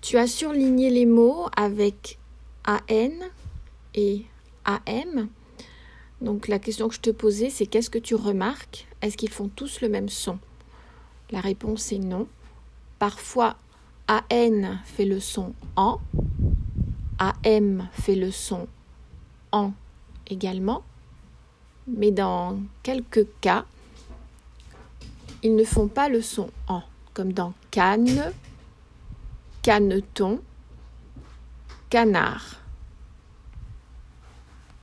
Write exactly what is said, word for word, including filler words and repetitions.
Tu as surligné les mots avec A N et A M. Donc la question que je te posais, c'est qu'est-ce que tu remarques? Est-ce qu'ils font tous le même son? La réponse est non. Parfois, A N fait le son en, A M fait le son en également, mais dans quelques cas, ils ne font pas le son en, comme dans canne, canneton, canard.